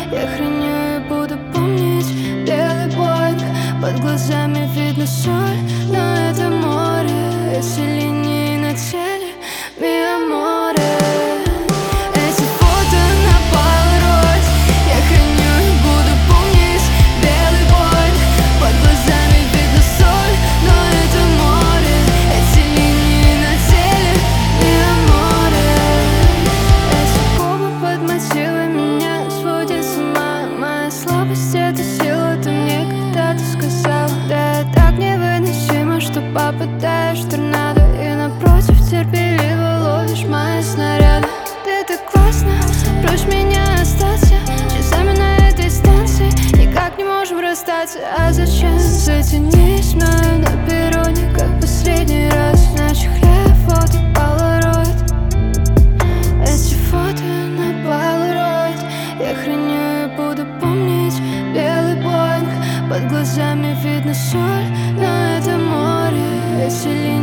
Я храню и буду помнить белый боинг. Под глазами видно соль, но это море. Эти линии на теле, mi amore. Эти фото на Polaroid. Я храню и буду помнить белый боинг. Под глазами видно соль, но это море. Эти линии на теле, mi amore. Эти губы под мотивы меня сводят с ума. Моя слабость — это сила, ты мне когда-то сказал. Да, я так невыносима, что попадаешь в торнадо. И напротив терпеливо ловишь мои снаряды. Ты так классно, прочь меня остаться. Часами на этой станции никак не можем расстаться. А зачем затянись мною на перроне, как последний раз? На чехле фото Polaroid. Эти фото на Polaroid. Я храню и буду помнить белый боинг. Под глазами видно соль, но это море. Эти линии